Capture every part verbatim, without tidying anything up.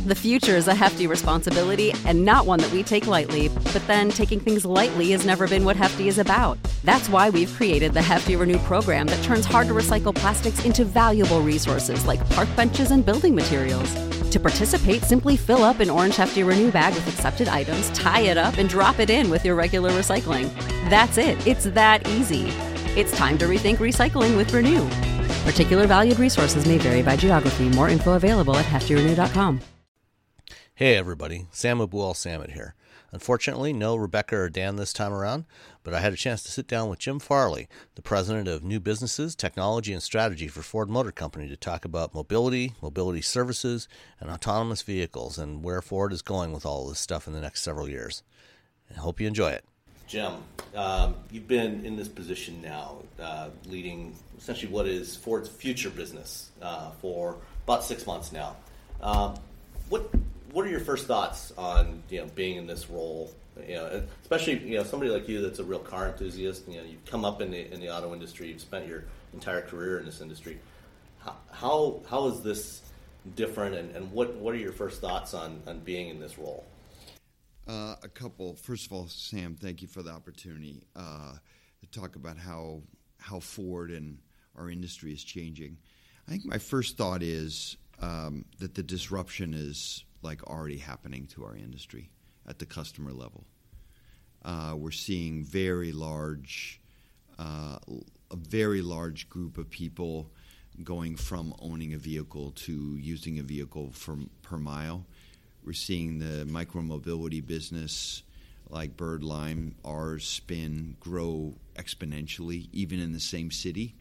The future is a hefty responsibility and not one that we take lightly, but then taking things lightly has never been what Hefty is about. That's why we've created the Hefty Renew program that turns hard-to-recycle plastics into valuable resources like park benches and building materials. To participate, simply fill up an orange Hefty Renew bag with accepted items, tie it up, and drop it in with your regular recycling. That's it. It's that easy. It's time to rethink recycling with Renew. Particular valued resources may vary by geography. More info available at hefty renew dot com. Hey everybody, Sam Abuel Samad here. Unfortunately, no Rebecca or Dan this time around, but I had a chance to sit down with Jim Farley, the president of New Businesses, Technology, and Strategy for Ford Motor Company, to talk about mobility, mobility services, and autonomous vehicles, and where Ford is going with all this stuff in the next several years. I hope you enjoy it. Jim, um, you've been in this position now, uh, leading essentially what is Ford's future business uh, for about six months now. Um, what what are your first thoughts on you know being in this role? You know, especially you know somebody like you that's a real car enthusiast. You know, you've come up in the in the auto industry. You've spent your entire career in this industry. How how, how is this different? And, and what what are your first thoughts on, on being in this role? Uh, a couple. First of all, Sam, thank you for the opportunity uh, to talk about how how Ford and our industry is changing. I think my first thought is um, that the disruption is like already happening to our industry at the customer level. Uh, we're seeing very large, uh, a very large group of people going from owning a vehicle to using a vehicle for, per mile. We're seeing the micromobility business like Bird Lime, ours, Spin, grow exponentially, even in the same city.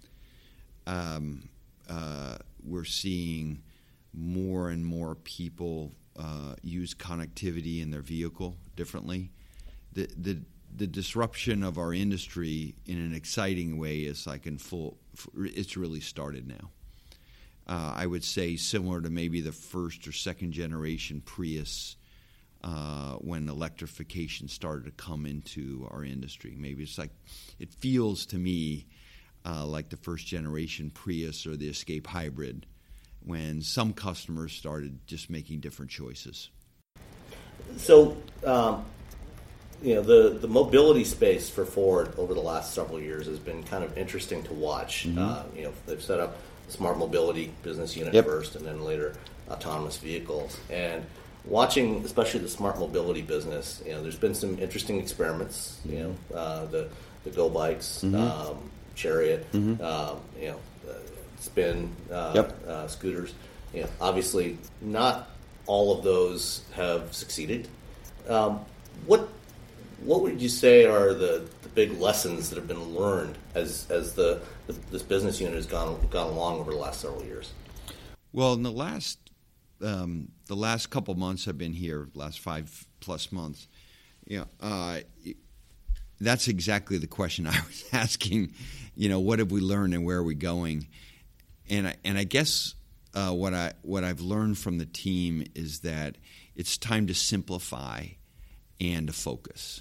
Um, uh, we're seeing more and more people uh, use connectivity in their vehicle differently. The, the the disruption of our industry in an exciting way is like in full, it's really started now. Uh, I would say similar to maybe the first or second generation Prius uh, when electrification started to come into our industry. Maybe it's like, it feels to me uh, like the first generation Prius or the Escape Hybrid when some customers started just making different choices. So, um, you know, the, the mobility space for Ford over the last several years has been kind of interesting to watch. Mm-hmm. Uh, you know, they've set up Smart Mobility business unit yep. first, and then later autonomous vehicles. And watching, especially the Smart Mobility business, you know, there's been some interesting experiments. You know, uh, the the Go Bikes, mm-hmm. um, Chariot, mm-hmm. um, you know, uh, Spin, uh, yep. uh, scooters. You know, obviously, not all of those have succeeded. Um, what what would you say are the big lessons that have been learned as as the, the this business unit has gone gone along over the last several years? Well, in the last um, the last couple months I've been here, last five plus months, you know, uh, that's exactly the question I was asking. You know, what have we learned and where are we going? And I, and I guess uh, what I what I've learned from the team is that it's time to simplify and to focus.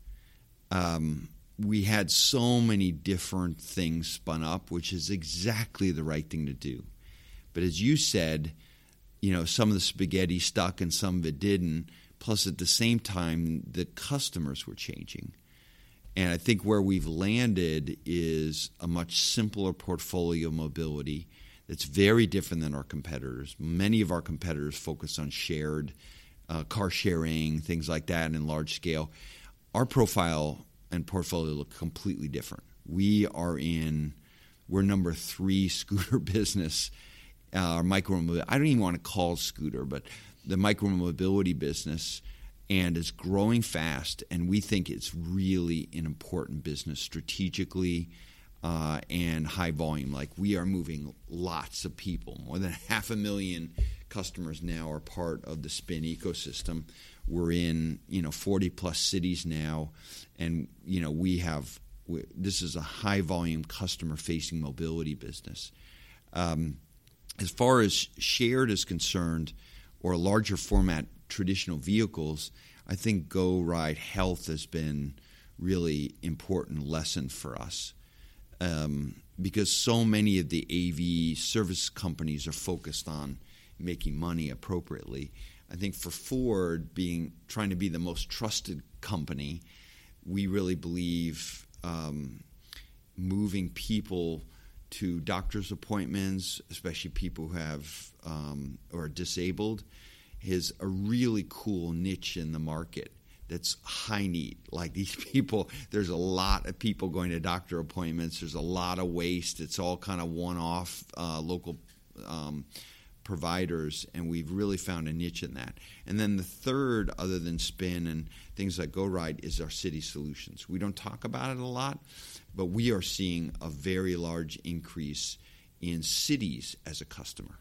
Um, we had so many different things spun up, which is exactly the right thing to do. But as you said, you know, some of the spaghetti stuck and some of it didn't. Plus, at the same time, the customers were changing. And I think where we've landed is a much simpler portfolio of mobility that's very different than our competitors. Many of our competitors focus on shared uh, car sharing, things like that, in large scale. Our profile and portfolio look completely different. We are in, we're number three scooter business, uh, micromobility. I don't even want to call scooter, but the micromobility business, and it's growing fast, and we think it's really an important business strategically uh, and high volume. Like, we are moving lots of people. More than half a million customers now are part of the Spin ecosystem. We're in, you know, forty plus cities now, and, you know, we have, we, this is a high volume customer facing mobility business. Um, as far as shared is concerned, or larger format traditional vehicles, I think Go Ride Health has been really important lesson for us um, because so many of the A V service companies are focused on making money appropriately. I think for Ford, being trying to be the most trusted company, we really believe um, moving people to doctor's appointments, especially people who have um, or are disabled, is a really cool niche in the market that's high need. Like these people, there's a lot of people going to doctor appointments. There's a lot of waste. It's all kind of one-off uh, local um, providers, and we've really found a niche in that. And then the third, other than Spin and things like GoRide, is our city solutions. We don't talk about it a lot, but we are seeing a very large increase in cities as a customer.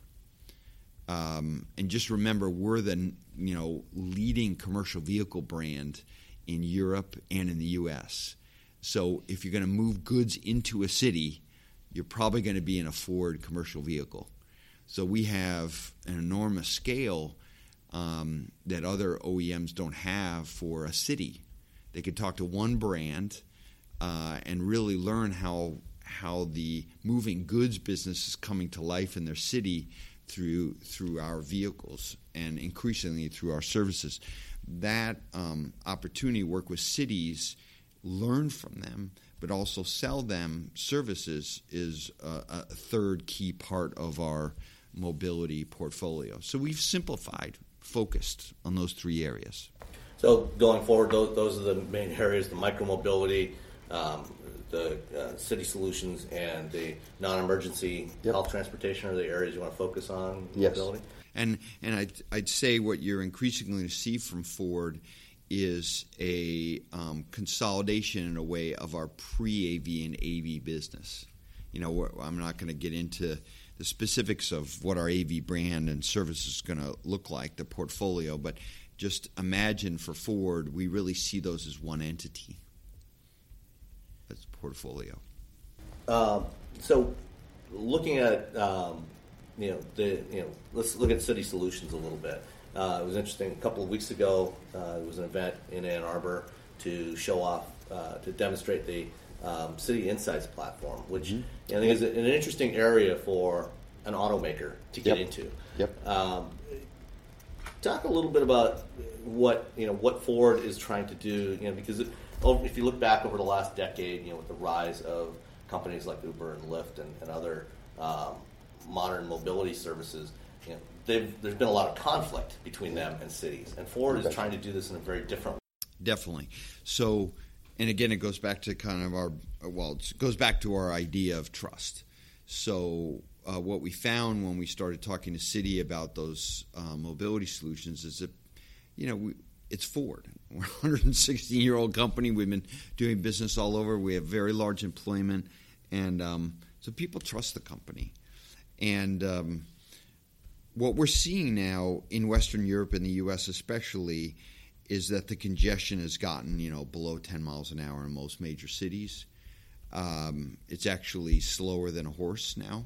Um, and just remember, we're the you know leading commercial vehicle brand in Europe and in the U S. So if you're going to move goods into a city, you're probably going to be in a Ford commercial vehicle. So we have an enormous scale um, that other O E Ms don't have for a city. They could talk to one brand uh, and really learn how how the moving goods business is coming to life in their city through through our vehicles and increasingly through our services. That um, opportunity to work with cities, learn from them, but also sell them services is a, a third key part of our mobility portfolio. So we've simplified, focused on those three areas. So going forward, those, those are the main areas: the micromobility, um, the uh, city solutions, and the non-emergency yep. health transportation are the areas you want to focus on yes. mobility? And and I'd, I'd say what you're increasingly going to see from Ford is a um, consolidation in a way of our pre-A V and A V business. You know, I'm not going to get into the specifics of what our A V brand and service is going to look like, the portfolio, but just imagine for Ford, we really see those as one entity. That's portfolio. Um, so, looking at um, you know the you know let's look at City Solutions a little bit. Uh, it was interesting. A couple of weeks ago, uh, there was an event in Ann Arbor to show off uh, to demonstrate the um, City Insights platform, which mm-hmm. I think is an interesting area for an automaker to get yep. into. Yep. Um, talk a little bit about what you know what Ford is trying to do. You know, because it, if you look back over the last decade, you know, with the rise of companies like Uber and Lyft and, and other um, modern mobility services, you know, there's been a lot of conflict between them and cities, and Ford is trying to do this in a very different way. Definitely. So, and again, it goes back to kind of our well, it goes back to our idea of trust. So, uh, what we found when we started talking to Citi about those uh, mobility solutions is that, you know, we, it's Ford. We're a one hundred sixteen-year-old company. We've been doing business all over. We have very large employment, and um, so people trust the company. And um, what we're seeing now in Western Europe and the U S especially is that the congestion has gotten, you know, below ten miles an hour in most major cities. Um, it's actually slower than a horse now.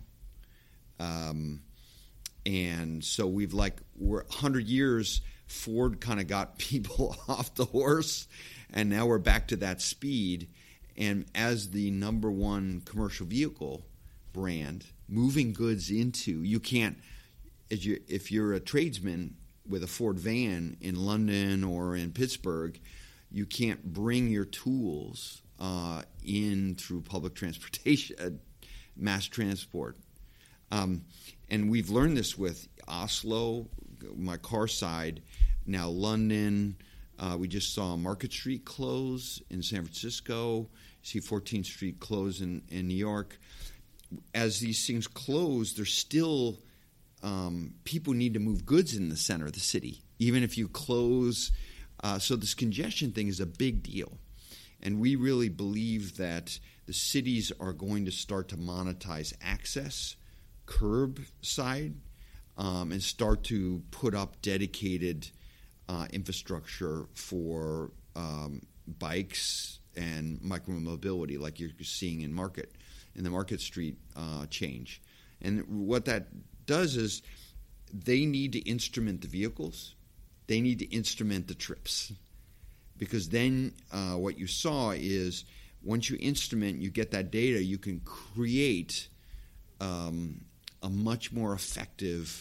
Um, and so we've like, we're one hundred years, Ford kind of got people off the horse, and now we're back to that speed. And as the number one commercial vehicle brand, moving goods into, you can't, as you, if you're a tradesman with a Ford van in London or in Pittsburgh, you can't bring your tools uh, in through public transportation, uh, mass transport. Um, and we've learned this with Oslo, my car side, now London. Uh, we just saw Market Street close in San Francisco, see fourteenth Street close in, in New York. As these things close, there's still um, people need to move goods in the center of the city, even if you close. Uh, so this congestion thing is a big deal. And we really believe that the cities are going to start to monetize access, curbside, um, and start to put up dedicated uh, infrastructure for um, bikes and micromobility, like you're seeing in Market, in the Market Street uh, change. And what that does is they need to instrument the vehicles. They need to instrument the trips. Because then uh, what you saw is once you instrument, you get that data, you can create um, a much more effective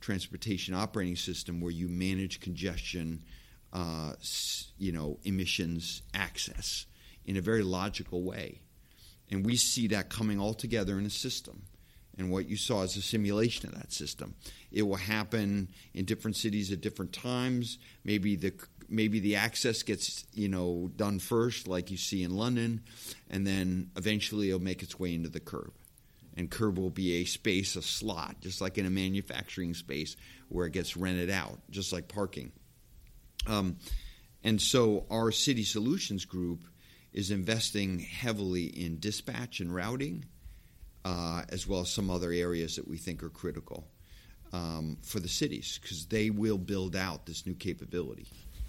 transportation operating system where you manage congestion, uh, you know, emissions, access in a very logical way. And we see that coming all together in a system. And what you saw is a simulation of that system. It will happen in different cities at different times. Maybe the maybe the access gets, you know, done first, like you see in London, and then eventually it'll make its way into the curb. And curb will be a space, a slot, just like in a manufacturing space where it gets rented out, just like parking. Um, and so our City Solutions group is investing heavily in dispatch and routing, uh, as well as some other areas that we think are critical um, for the cities, because they will build out this new capability.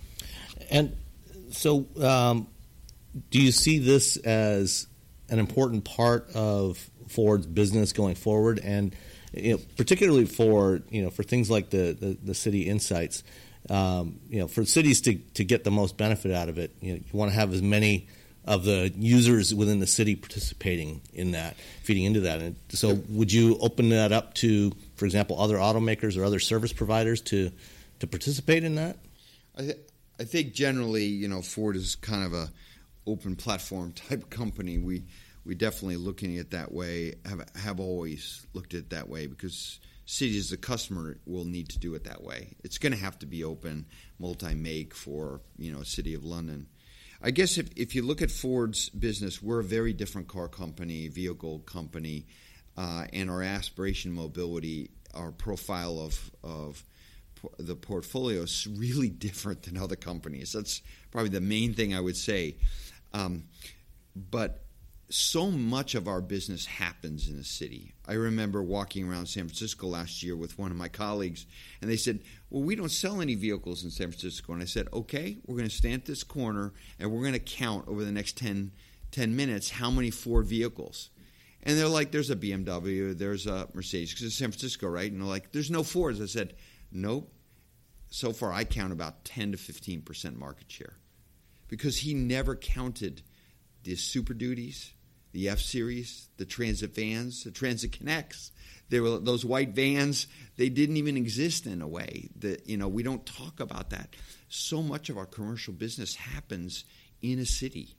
And so um, do you see this as an important part of Ford's business going forward, and you know, particularly for you know for things like the, the, the city insights, um, you know, for cities to, to get the most benefit out of it, you know, you want to have as many of the users within the city participating in that, feeding into that. And so, would you open that up to, for example, other automakers or other service providers to to participate in that? I th- I think generally, you know, Ford is kind of a open platform type company. We we definitely looking at it that way, have have always looked at it that way, because cities, the customer will need to do it that way. It's going to have to be open, multi-make for, you know, City of London. I guess if, if you look at Ford's business, we're a very different car company, vehicle company, uh, and our aspiration mobility, our profile of of the portfolio is really different than other companies. That's probably the main thing I would say. Um, but so much of our business happens in the city. I remember walking around San Francisco last year with one of my colleagues, and they said, well, we don't sell any vehicles in San Francisco. And I said, okay, we're going to stand at this corner, and we're going to count over the next ten, ten minutes how many Ford vehicles. And they're like, there's a B M W, there's a Mercedes, because it's San Francisco, right? And they're like, there's no Fords. I said, nope. So far, I count about ten to fifteen percent market share, because he never counted the Super Duties, the F-Series, the Transit vans, the Transit Connects. There were those white vans. They didn't even exist in a way that, you know, we don't talk about that. So much of our commercial business happens in a city.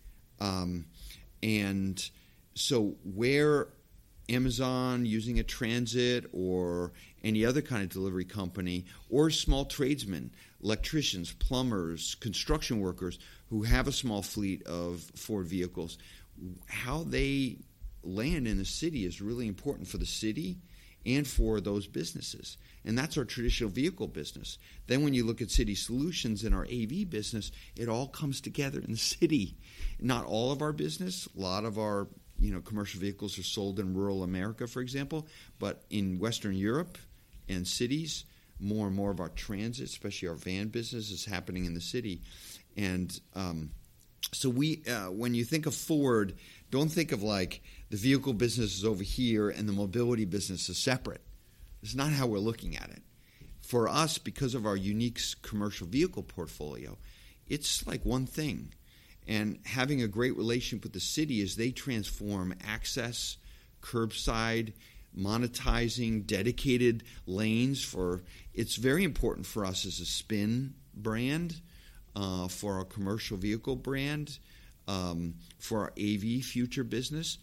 Um, and so where Amazon using a transit or any other kind of delivery company, or small tradesmen, electricians, plumbers, construction workers who have a small fleet of Ford vehicles, how they land in the city is really important for the city and for those businesses. And that's our traditional vehicle business. Then when you look at City Solutions and our A V business, it all comes together in the city. Not all of our business, a lot of our you know, commercial vehicles are sold in rural America, for example, but in Western Europe and cities, more and more of our transit, especially our van business, is happening in the city. And um, so we, uh, when you think of Ford, don't think of like the vehicle business is over here and the mobility business is separate. It's not how we're looking at it. For us, because of our unique commercial vehicle portfolio, it's like one thing. And having a great relationship with the city as they transform access, curbside, monetizing, dedicated lanes for, it's very important for us as a spin brand, uh, for our commercial vehicle brand, um, for our A V future business.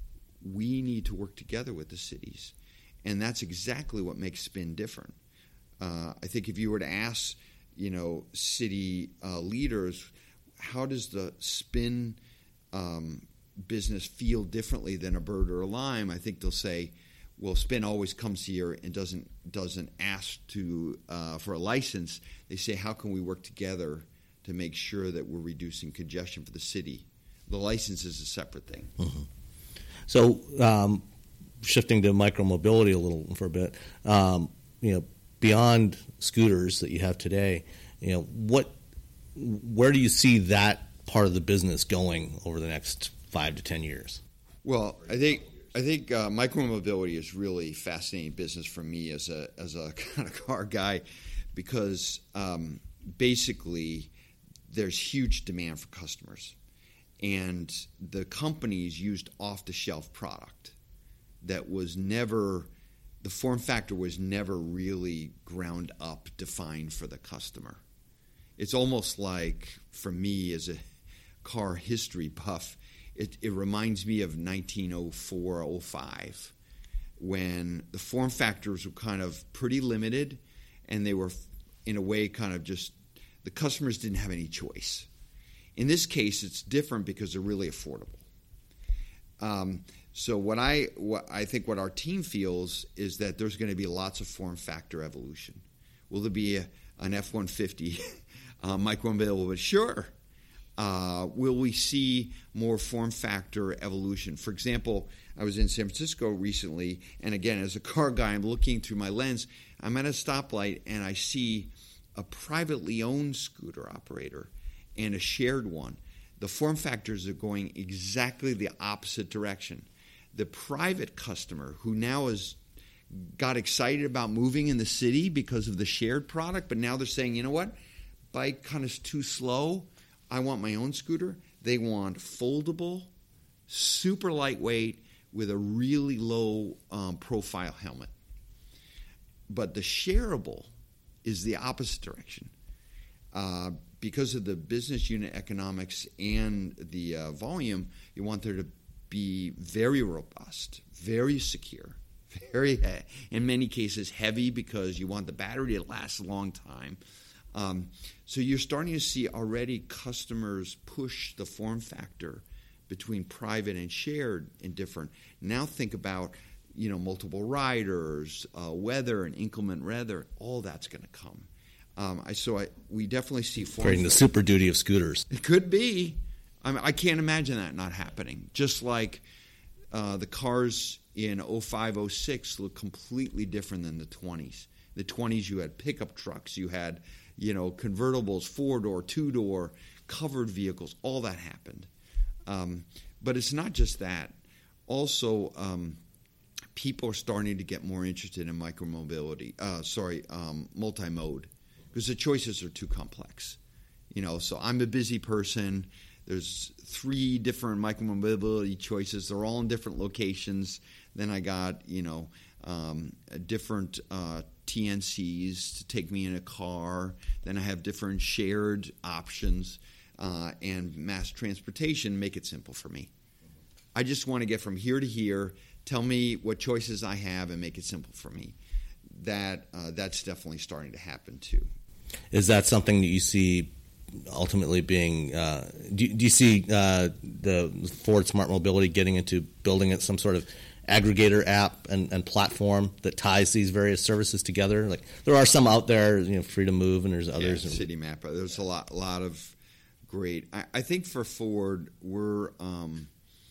We need to work together with the cities. And that's exactly what makes spin different. Uh, I think if you were to ask, you know, city uh, leaders, how does the spin um, business feel differently than a Bird or a Lime? I think they'll say, well, spin always comes here and doesn't doesn't ask to uh, for a license. They say, how can we work together to make sure that we're reducing congestion for the city? The license is a separate thing. Mm-hmm. So um, shifting to micromobility a little for a bit, um, you know, beyond scooters that you have today, you know, what where do you see that part of the business going over the next five to ten years? Well, I think I think uh, micromobility is really fascinating business for me as a as a kind of car guy, because um, basically there's huge demand for customers, and the companies used off the shelf product that was never the form factor was never really ground up defined for the customer. It's almost like, for me as a car history buff, it, it reminds me of nineteen oh four, oh five, when the form factors were kind of pretty limited, and they were, in a way, kind of just, the customers didn't have any choice. In this case, it's different because they're really affordable. Um, so what I what I think what our team feels is that there's going to be lots of form factor evolution. Will there be a, an F one fifty uh, micromobility? Sure. Uh, will we see more form factor evolution? For example, I was in San Francisco recently, and again, as a car guy, I'm looking through my lens. I'm at a stoplight, and I see a privately owned scooter operator and a shared one. The form factors are going exactly the opposite direction. The private customer who now has got excited about moving in the city because of the shared product, but now they're saying, you know what, bike kind of is too slow. I want my own scooter. They want foldable, super lightweight, with a really low um, profile helmet. But the shareable is the opposite direction. Uh, because of the business unit economics and the uh, volume, you want there to be very robust, very secure, very, in many cases, heavy, because you want the battery to last a long time. Um, so you're starting to see already customers push the form factor between private and shared in different. Now think about, you know, multiple riders, uh, weather and inclement weather. All that's going to come. Um, I so I we definitely see form creating the Super Duty of scooters. It could be. I mean, I can't imagine that not happening. Just like uh, the cars in oh five, oh six look completely different than the twenties. The twenties, you had pickup trucks, you had, you know, convertibles, four-door, two-door, covered vehicles. All that happened. Um, but it's not just that. Also, um, people are starting to get more interested in micromobility. Uh, sorry, um, multi-mode, because the choices are too complex. You know, so I'm a busy person. There's three different micromobility choices. They're all in different locations. Then I got, you know, um, different uh, T N Cs to take me in a car. Then I have different shared options. Uh, and mass transportation make it simple for me. I just want to get from here to here, tell me what choices I have, and make it simple for me. That uh, that's definitely starting to happen too. Is that something that you see ultimately being? Uh, do, do you see uh, the Ford Smart Mobility getting into building it some sort of aggregator app and, and platform that ties these various services together? Like there are some out there, you know, Freedom Move, and there's others. Yeah, City Map. There's a lot, lot of. Great. I, I think for Ford, we're um,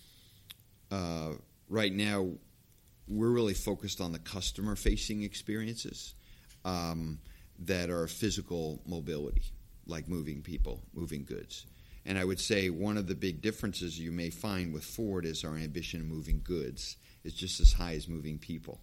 uh, right now we're really focused on the customer-facing experiences um, that are physical mobility, like moving people, moving goods. And I would say one of the big differences you may find with Ford is our ambition of moving goods is just as high as moving people.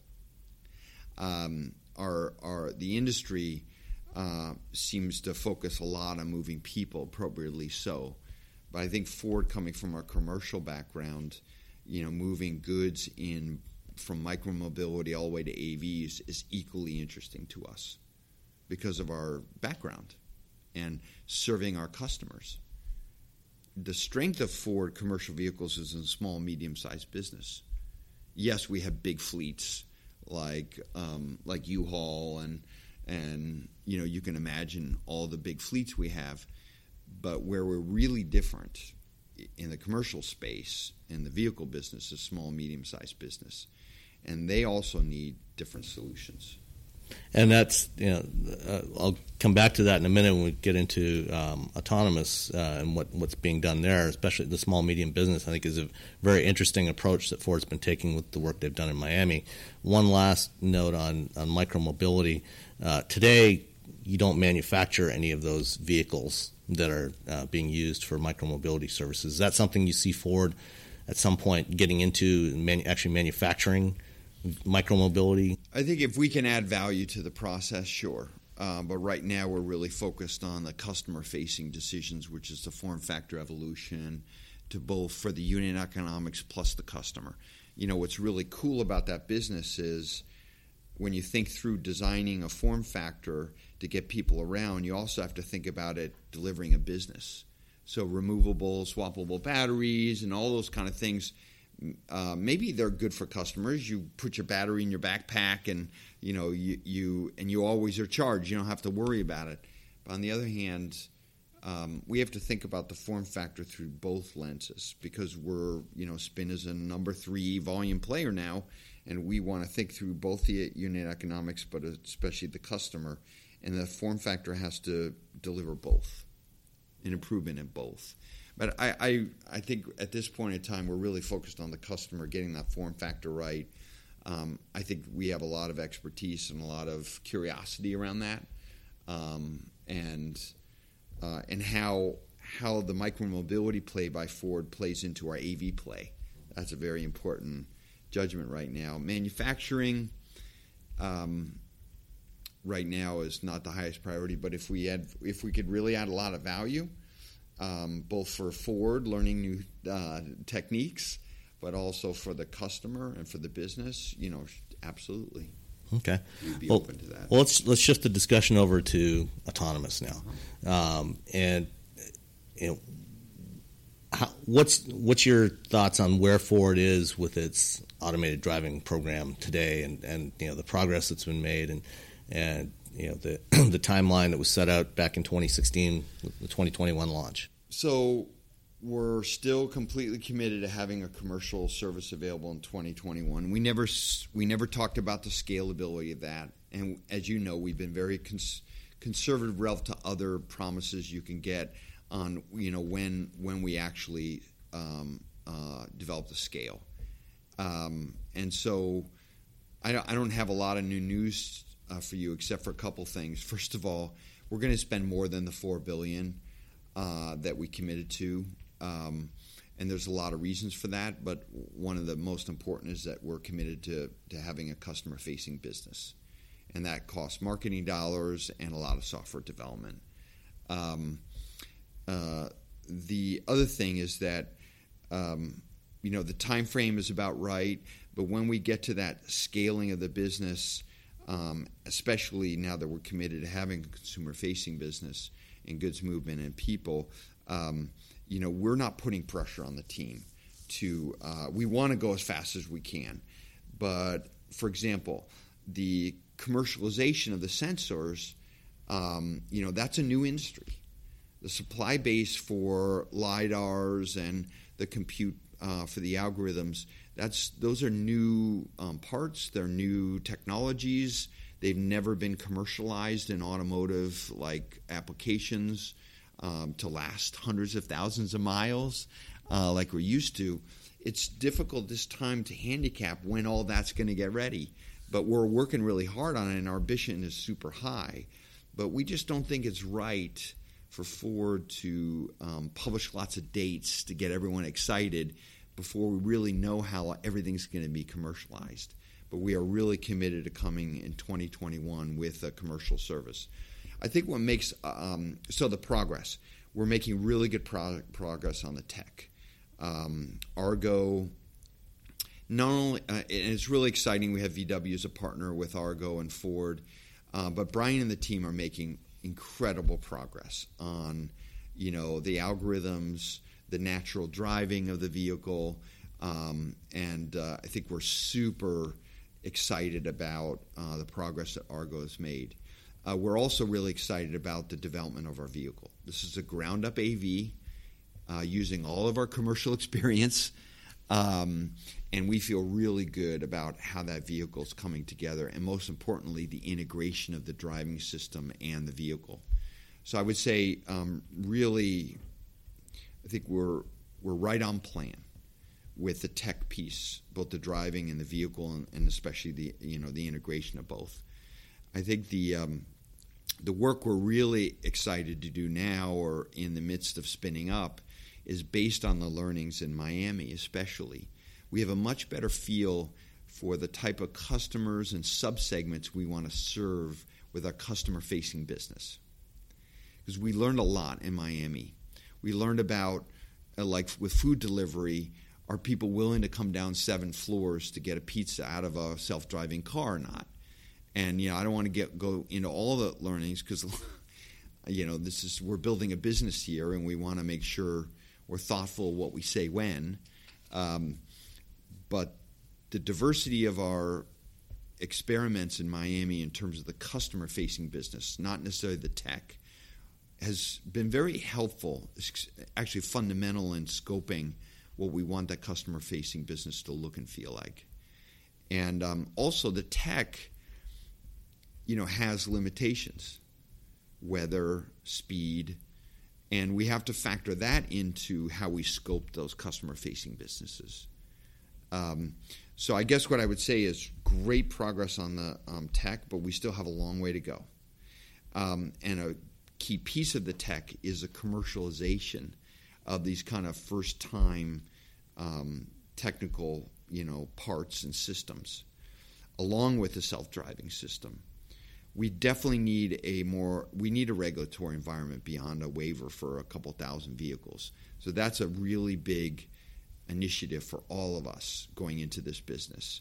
Um, our, our the industry. Uh, seems to focus a lot on moving people, appropriately so. But I think Ford, coming from our commercial background, you know, moving goods in from micromobility all the way to A Vs is equally interesting to us because of our background and serving our customers. The strength of Ford commercial vehicles is in small, medium-sized business. Yes, we have big fleets like um, like U-Haul and And, you know, you can imagine all the big fleets we have. But where we're really different in the commercial space, in the vehicle business, is small, medium-sized business. And they also need different solutions. And that's, you know, uh, I'll come back to that in a minute when we get into um, autonomous uh, and what, what's being done there, especially the small, medium business, I think is a very interesting approach that Ford's been taking with the work they've done in Miami. One last note on, on micromobility. Uh, today, you don't manufacture any of those vehicles that are uh, being used for micromobility services. Is that something you see Ford at some point getting into, manu- actually manufacturing micromobility? I think if we can add value to the process, sure. Uh, but right now we're really focused on the customer-facing decisions, which is the form factor evolution to both for the unit economics plus the customer. You know, what's really cool about that business is when you think through designing a form factor to get people around, you also have to think about it delivering a business. So removable, swappable batteries and all those kind of things, uh, maybe they're good for customers. You put your battery in your backpack and you know you, you and you always are charged. You don't have to worry about it. But on the other hand, um, we have to think about the form factor through both lenses because we're, you know, Spin is a number three volume player now, and we want to think through both the unit economics, but especially the customer. And the form factor has to deliver both, an improvement in both. But I, I, I think at this point in time, we're really focused on the customer, getting that form factor right. Um, I think we have a lot of expertise and a lot of curiosity around that, um, and uh, and how how the micromobility play by Ford plays into our A V play. That's a very important judgment right now. Manufacturing. Um, right now is not the highest priority, but if we had, if we could really add a lot of value, um, both for Ford learning new uh, techniques, but also for the customer and for the business, you know, absolutely. Okay. We'd be well, open to that. Well, let's let's shift the discussion over to autonomous now, um, and you know, how, what's what's your thoughts on where Ford is with its automated driving program today, and, and you know the progress that's been made, and and you know the the timeline that was set out back in twenty sixteen, the twenty twenty-one launch. So we're still completely committed to having a commercial service available in twenty twenty-one. We never we never talked about the scalability of that, and as you know, we've been very cons- conservative relative to other promises you can get on you know when when we actually um, uh, develop the scale, um, and so I don't, I don't have a lot of new news Uh, for you, except for a couple things. First of all, we're going to spend more than the four billion dollars uh, that we committed to, um, and there's a lot of reasons for that. But one of the most important is that we're committed to to having a customer-facing business, and that costs marketing dollars and a lot of software development. Um, uh, the other thing is that um, you know the time frame is about right, but when we get to that scaling of the business. Um, especially now that we're committed to having a consumer-facing business and goods movement and people, um, you know, we're not putting pressure on the team to uh, – we want to go as fast as we can. But, for example, the commercialization of the sensors, um, you know, that's a new industry. The supply base for LiDARs and the compute uh, for the algorithms – That's those are new um, parts. They're new technologies. They've never been commercialized in automotive like applications um, to last hundreds of thousands of miles uh, like we're used to. It's difficult this time to handicap when all that's going to get ready. But we're working really hard on it, and our ambition is super high. But we just don't think it's right for Ford to um, publish lots of dates to get everyone excited before we really know how everything's going to be commercialized. But we are really committed to coming in twenty twenty-one with a commercial service. I think what makes, um, so the progress, we're making really good pro- progress on the tech. Um, Argo, not only, uh, and it's really exciting, we have V W as a partner with Argo and Ford, uh, but Brian and the team are making incredible progress on, you know, the algorithms, the natural driving of the vehicle, um, and uh, I think we're super excited about uh, the progress that Argo has made. Uh, we're also really excited about the development of our vehicle. This is a ground-up A V uh, using all of our commercial experience, um, and we feel really good about how that vehicle is coming together, and most importantly, the integration of the driving system and the vehicle. So I would say um, really... I think we're we're right on plan with the tech piece, both the driving and the vehicle, and, and especially the you know the integration of both. I think the um, the work we're really excited to do now, or in the midst of spinning up, is based on the learnings in Miami, especially. We have a much better feel for the type of customers and subsegments we want to serve with our customer-facing business, because we learned a lot in Miami. We learned about, uh, like with food delivery, are people willing to come down seven floors to get a pizza out of a self-driving car or not? And you know, I don't want to get go into all the learnings because you know this is we're building a business here, and we want to make sure we're thoughtful of what we say when. Um, but the diversity of our experiments in Miami in terms of the customer-facing business, not necessarily the tech, has been very helpful, it's actually fundamental in scoping what we want that customer-facing business to look and feel like. And um, also the tech, you know, has limitations, weather, speed, and we have to factor that into how we scope those customer-facing businesses. Um, so I guess what I would say is great progress on the um, tech, but we still have a long way to go. Um, and a key piece of the tech is a commercialization of these kind of first-time um, technical, you know, parts and systems, along with the self-driving system. We definitely need a more we need a regulatory environment beyond a waiver for a couple thousand vehicles. So that's a really big initiative for all of us going into this business.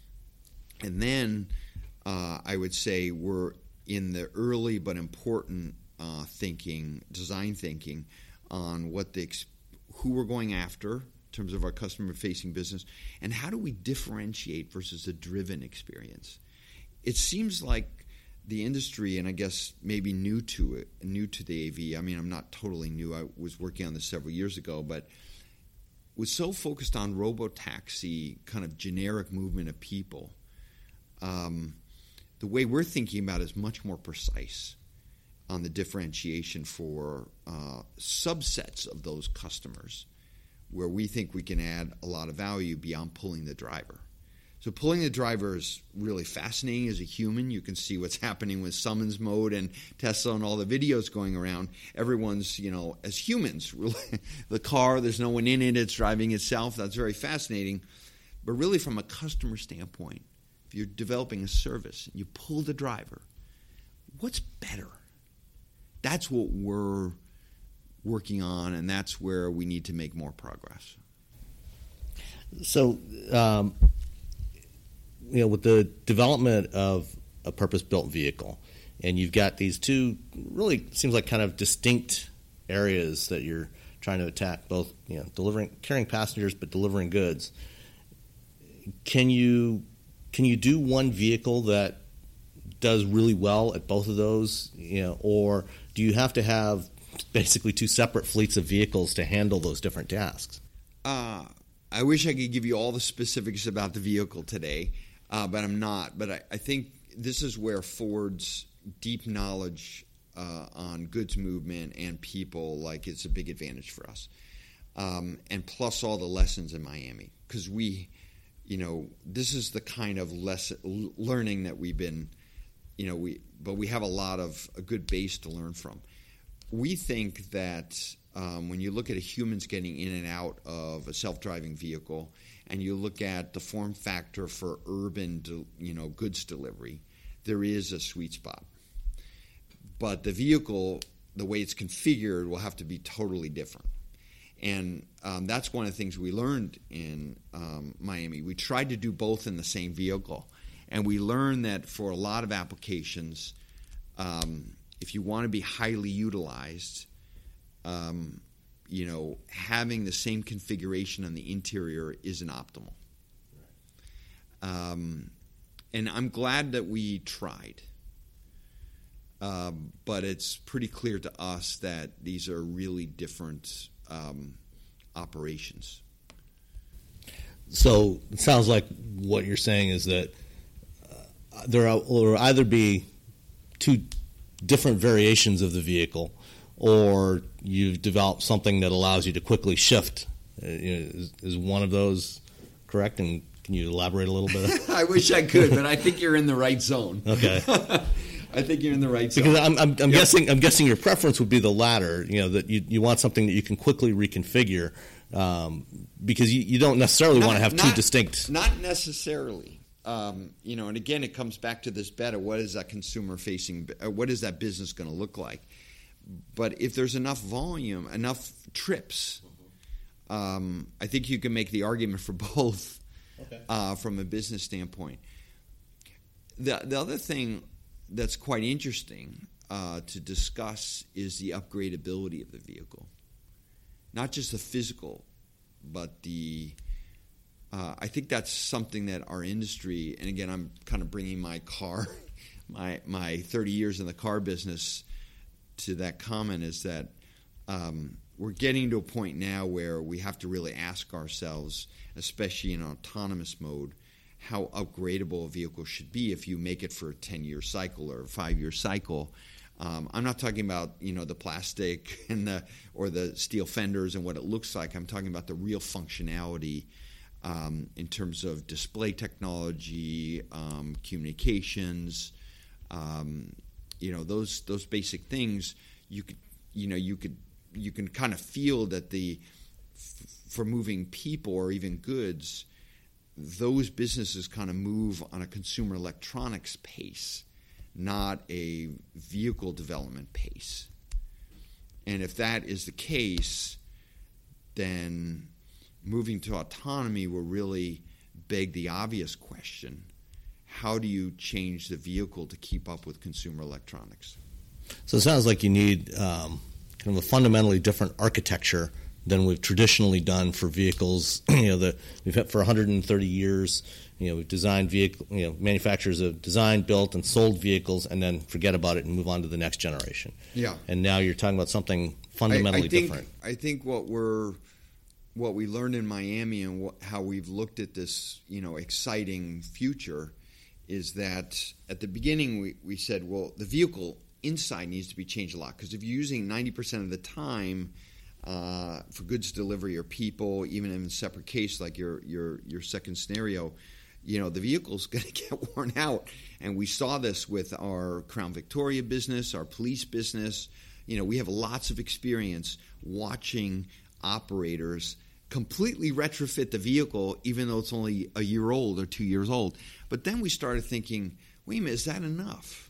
And then uh, I would say we're in the early but important uh, thinking, design thinking, on what the who we're going after in terms of our customer-facing business, and how do we differentiate versus a driven experience. It seems like the industry, and I guess maybe new to it, new to the A V. I mean, I'm not totally new. I was working on this several years ago, but was so focused on robotaxi, kind of generic movement of people. Um, the way we're thinking about it is much more precise on the differentiation for uh, subsets of those customers, where we think we can add a lot of value beyond pulling the driver. So pulling the driver is really fascinating as a human. You can see what's happening with summons mode and Tesla and all the videos going around. Everyone's, you know, as humans, really, the car, there's no one in it, it's driving itself. That's very fascinating. But really from a customer standpoint, if you're developing a service and you pull the driver, what's better? That's what we're working on, and that's where we need to make more progress. So, um you know, with the development of a purpose-built vehicle, and you've got these two really seems like kind of distinct areas that you're trying to attack, both, you know, delivering, carrying passengers, but delivering goods. Can you can you do one vehicle that does really well at both of those, you know, or do you have to have basically two separate fleets of vehicles to handle those different tasks? Uh, I wish I could give you all the specifics about the vehicle today. Uh, but I'm not. But I, I think this is where Ford's deep knowledge uh, on goods movement and people, like, it's a big advantage for us. Um, and plus all the lessons in Miami. Because we, you know, this is the kind of lesson, learning that we've been, you know, we but we have a lot of, a good base to learn from. We think that um, when you look at a humans getting in and out of a self-driving vehicle, and you look at the form factor for urban, you know, goods delivery, there is a sweet spot. But the vehicle, the way it's configured, will have to be totally different. And um, that's one of the things we learned in um, Miami. We tried to do both in the same vehicle. And we learned that for a lot of applications, um, if you want to be highly utilized, um, you know, having the same configuration on the interior isn't optimal. Um, and I'm glad that we tried. Uh, but it's pretty clear to us that these are really different um, operations. So it sounds like what you're saying is that uh, there will either be two different variations of the vehicle, or you've developed something that allows you to quickly shift. Uh, you know, is, is one of those correct? And can you elaborate a little bit? I wish I could, but I think you're in the right zone. Okay. I think you're in the right zone. Because I'm, I'm, I'm yep. guessing I'm guessing your preference would be the latter. You know, that you you want something that you can quickly reconfigure, um, because you, you don't necessarily not, want to have not, two distinct. Not necessarily. Um, you know, and again, it comes back to this bet of what is that consumer facing, uh, what is that business going to look like? But if there's enough volume, enough trips, um, I think you can make the argument for both. Okay. Uh, from a business standpoint. The the other thing that's quite interesting uh, to discuss is the upgradability of the vehicle, not just the physical, but the. Uh, I think that's something that our industry, and again, I'm kind of bringing my car, my my thirty years in the car business, to that comment is that um, we're getting to a point now where we have to really ask ourselves, especially in autonomous mode, how upgradable a vehicle should be if you make it for a ten-year cycle or a five-year cycle. Um, I'm not talking about, you know, the plastic and the or the steel fenders and what it looks like. I'm talking about the real functionality um, in terms of display technology, um, communications, um, you know, those those basic things. You could, you know, you could you can kind of feel that the f- for moving people or even goods, those businesses kind of move on a consumer electronics pace, not a vehicle development pace. And if that is the case, then moving to autonomy will really beg the obvious question: how do you change the vehicle to keep up with consumer electronics? So it sounds like you need um, kind of a fundamentally different architecture than we've traditionally done for vehicles. You know, that we've had for one hundred thirty years. You know, we've designed vehicle. You know, manufacturers have designed, built, and sold vehicles, and then forget about it and move on to the next generation. Yeah. And now you're talking about something fundamentally I, I think, different. I think what we're what we learned in Miami and what, how we've looked at this, you know, exciting future, is that at the beginning we, we said, well, the vehicle inside needs to be changed a lot, because if you're using ninety percent of the time uh, for goods delivery or people, even in a separate case like your your your second scenario, you know, the vehicle's going to get worn out. And we saw this with our Crown Victoria business, our police business. You know, we have lots of experience watching operators completely retrofit the vehicle, even though it's only a year old or two years old. But then we started thinking, wait a minute, is that enough?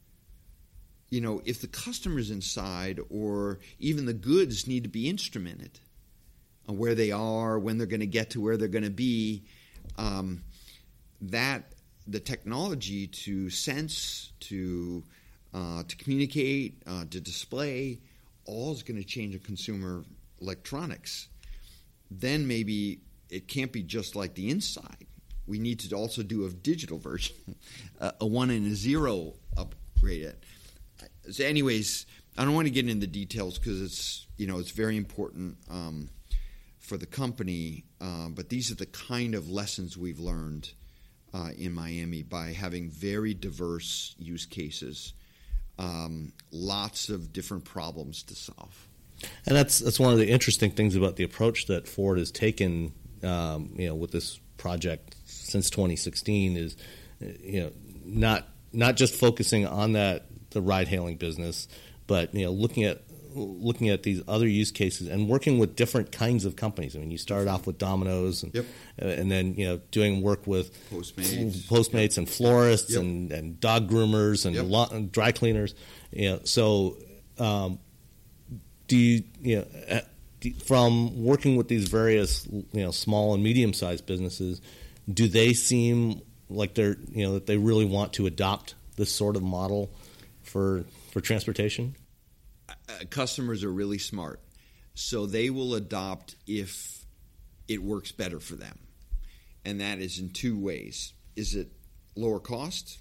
You know, if the customers inside or even the goods need to be instrumented on where they are, when they're going to get to where they're going to be, um, that the technology to sense, to uh, to communicate, uh, to display, all is going to change in consumer electronics. Then maybe it can't be just like the inside. We need to also do a digital version, a one and a zero upgrade it. So anyways, I don't want to get into details because it's, you know, it's very important um, for the company. Um, but these are the kind of lessons we've learned uh, in Miami by having very diverse use cases, um, lots of different problems to solve. And that's that's one of the interesting things about the approach that Ford has taken, um, you know, with this project since twenty sixteen is, you know, not not just focusing on that the ride-hailing business, but you know, looking at looking at these other use cases and working with different kinds of companies. I mean, you started off with Domino's, and, yep. and then you know, doing work with Postmates, Postmates yep. and florists yep. and, and dog groomers and yep. lo- and dry cleaners. You know, so. Um, Do you, you know, from working with these various, you know, small and medium-sized businesses, do they seem like they're, you know, that they really want to adopt this sort of model for for transportation? Uh, customers are really smart, so they will adopt if it works better for them, and that is in two ways: is it lower cost,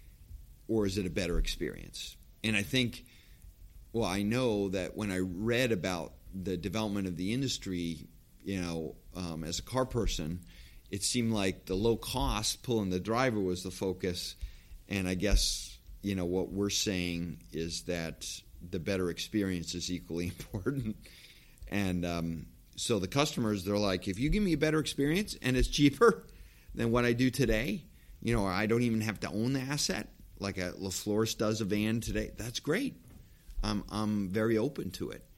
or is it a better experience? And I think. Well, I know that when I read about the development of the industry, you know, um, as a car person, it seemed like the low cost, pulling the driver, was the focus. And I guess, you know, what we're saying is that the better experience is equally important. And um, so the customers, they're like, if you give me a better experience and it's cheaper than what I do today, you know, or I don't even have to own the asset like a LaFlorist does a van today, that's great. I'm, I'm very open to it.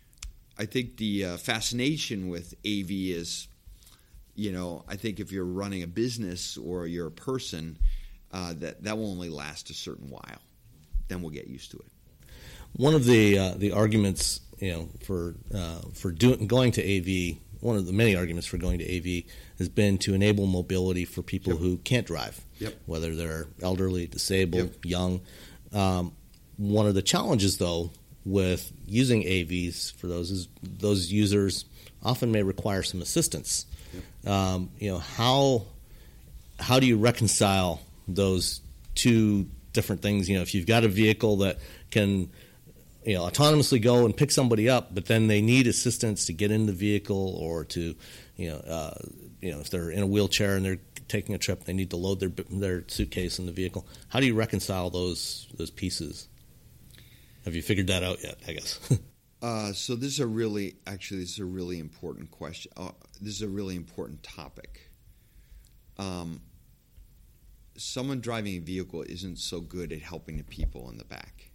I think the uh, fascination with A V is, you know, I think if you're running a business or you're a person, uh, that, that will only last a certain while. Then we'll get used to it. One of the uh, the arguments, you know, for uh, for doing going to A V one of the many arguments for going to A V has been to enable mobility for people yep. who can't drive, yep. whether they're elderly, disabled, yep. young. Um, one of the challenges, though, with using A Vs for those is those users often may require some assistance. Yep. Um, you know, how how do you reconcile those two different things? You know, if you've got a vehicle that can, you know, autonomously go and pick somebody up, but then they need assistance to get in the vehicle, or to, you know, uh, you know, if they're in a wheelchair and they're taking a trip, they need to load their their suitcase in the vehicle. How do you reconcile those those pieces? Have you figured that out yet, I guess? uh, so this is a really, actually, this is a really important question. Uh, this is a really important topic. Um, someone driving a vehicle isn't so good at helping the people in the back.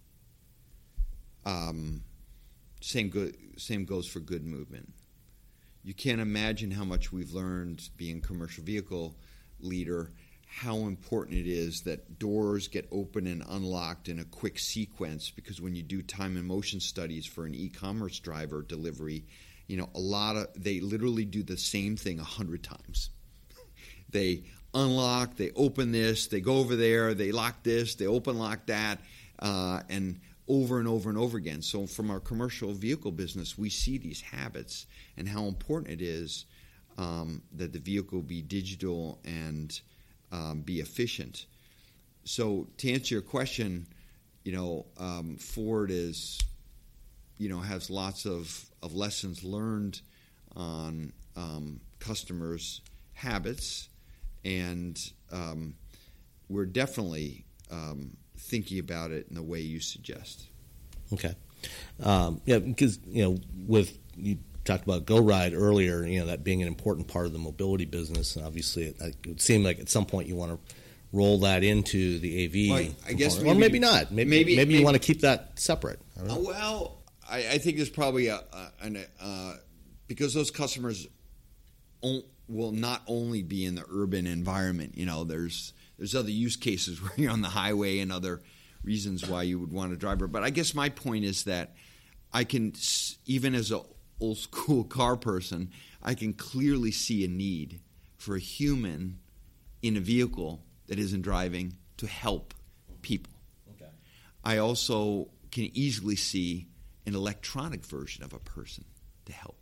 Um, same good, same goes for good movement. You can't imagine how much we've learned being a commercial vehicle leader, how important it is that doors get open and unlocked in a quick sequence, because when you do time and motion studies for an e-commerce driver delivery, you know, a lot of, they literally do the same thing a hundred times. They unlock, they open this, they go over there, they lock this, they open lock that, uh, and over and over and over again. So from our commercial vehicle business, we see these habits and how important it is um, that the vehicle be digital and Um, be efficient. So to answer your question, you know, um, Ford is, you know, has lots of, of lessons learned on um, customers' habits, and um, we're definitely um, thinking about it in the way you suggest. Okay. Um, yeah, because, you know, with you talked about GoRide earlier, you know, that being an important part of the mobility business, and obviously it, it would seem like at some point you want to roll that into the A V. Well, I guess maybe, or maybe not. Maybe maybe, maybe you maybe, want to keep that separate. I don't know. Uh, well, I, I think there's probably a, a an, uh, because those customers on, will not only be in the urban environment. You know, there's there's other use cases where you're on the highway and other reasons why you would want a driver. But I guess my point is that I can, even as a old school car person, I can clearly see a need for a human in a vehicle that isn't driving to help people. Okay. I also can easily see an electronic version of a person to help.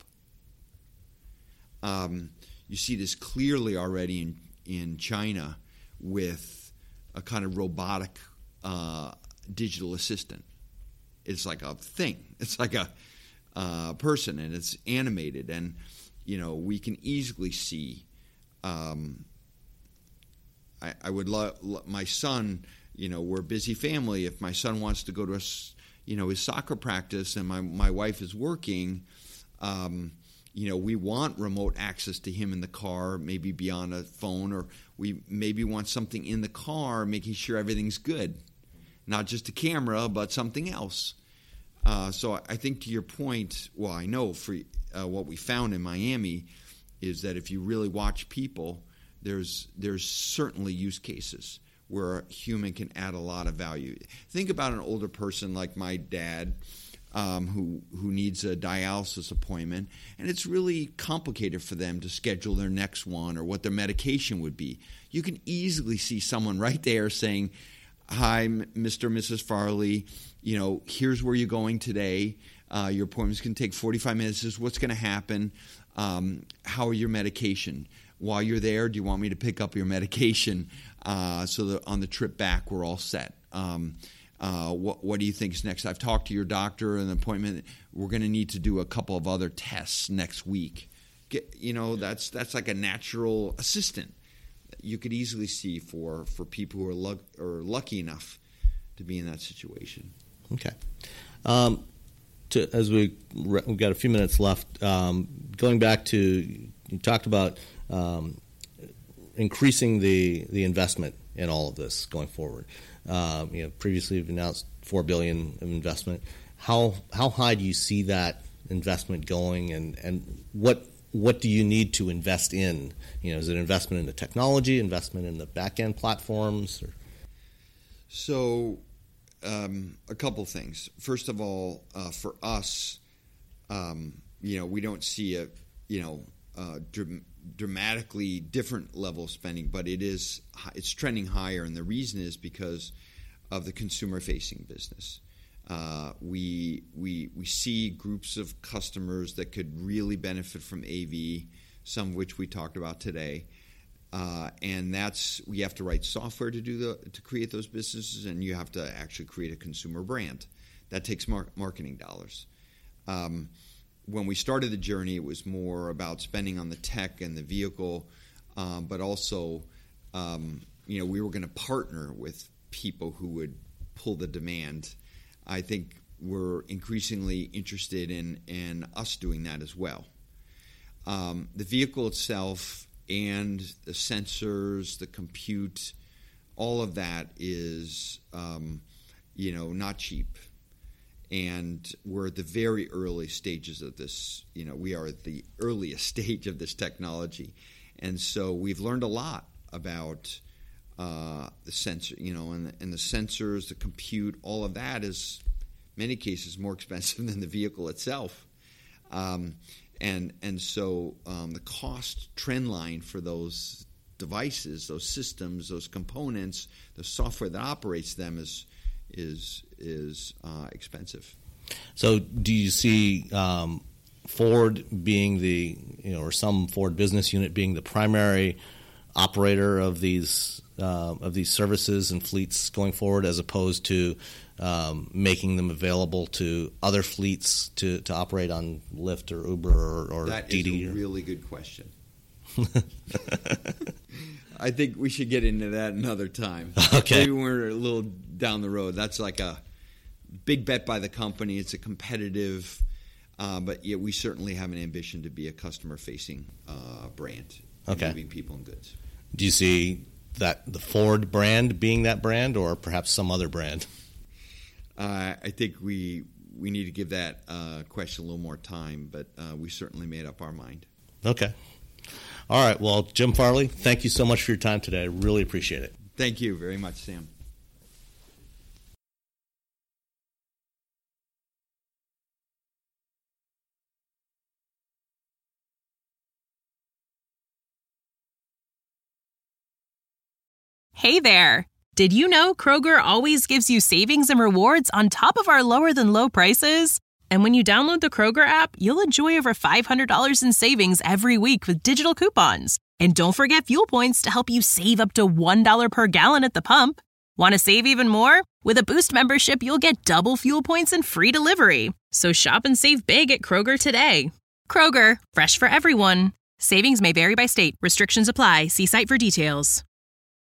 Um, you see this clearly already in, in China with a kind of robotic uh, digital assistant. It's like a thing. It's like a Uh, person, and it's animated, and you know we can easily see. Um, I, I would love lo- my son. You know, we're a busy family. If my son wants to go to a, you know, his soccer practice, and my my wife is working, um, you know, we want remote access to him in the car, maybe beyond a phone, or we maybe want something in the car, making sure everything's good, not just a camera, but something else. Uh, so I think to your point, well, I know for uh, what we found in Miami is that if you really watch people, there's there's certainly use cases where a human can add a lot of value. Think about an older person like my dad um, who who needs a dialysis appointment, and it's really complicated for them to schedule their next one or what their medication would be. You can easily see someone right there saying, "Hi, Mister and Missus Farley, you know, here's where you're going today. Uh, your appointment's going to take forty-five minutes. This is what's going to happen. Um, how are your medication? While you're there, do you want me to pick up your medication uh, so that on the trip back we're all set? Um, uh, what, what do you think is next? I've talked to your doctor and the appointment. We're going to need to do a couple of other tests next week. Get, you know, that's that's like a natural assistant you could easily see for, for people who are, luck, are lucky enough to be in that situation. Okay. Um, to, as we, we've got a few minutes left, um, going back to, you talked about um, increasing the, the investment in all of this going forward. Um, you know, previously you've announced four billion dollars of investment. How how high do you see that investment going, and, and what what do you need to invest in? You know, is it investment in the technology, investment in the back-end platforms? Or? So um, a couple things. First of all, uh, for us, um, you know, we don't see a, you know, uh, dr- dramatically different level of spending, but it is it's trending higher, and the reason is because of the consumer-facing business. Uh, we we we see groups of customers that could really benefit from A V, some of which we talked about today, uh, and that's we have to write software to do the to create those businesses, and you have to actually create a consumer brand. That takes mar- marketing dollars. Um, when we started the journey, it was more about spending on the tech and the vehicle, um, but also, um, you know, we were going to partner with people who would pull the demand. I think we're increasingly interested in, in us doing that as well. Um, the vehicle itself and the sensors, the compute, all of that is, um, you know, not cheap. And we're at the very early stages of this. You know, we are at the earliest stage of this technology. And so we've learned a lot about uh, the sensor, you know, and the, and the sensors, the compute, all of that is, in many cases, more expensive than the vehicle itself. Um, and and so um, the cost trend line for those devices, those systems, those components, the software that operates them is is is uh, expensive. So do you see um, Ford being the, you know, or some Ford business unit being the primary operator of these uh, of these services and fleets going forward, as opposed to um, making them available to other fleets to, to operate on Lyft or Uber or, or that D D? That is a really good question. I think we should get into that another time. Okay. Maybe we're a little down the road. That's like a big bet by the company. It's a competitive, uh, but yeah, we certainly have an ambition to be a customer-facing uh, brand, okay, moving people and goods. Do you see that the Ford brand being that brand, or perhaps some other brand? Uh, I think we we need to give that uh, question a little more time, but uh, we certainly made up our mind. Okay. All right. Well, Jim Farley, thank you so much for your time today. I really appreciate it. Thank you very much, Sam. Hey there! Did you know Kroger always gives you savings and rewards on top of our lower-than-low prices? And when you download the Kroger app, you'll enjoy over five hundred dollars in savings every week with digital coupons. And don't forget fuel points to help you save up to one dollar per gallon at the pump. Want to save even more? With a Boost membership, you'll get double fuel points and free delivery. So shop and save big at Kroger today. Kroger, fresh for everyone. Savings may vary by state. Restrictions apply. See site for details.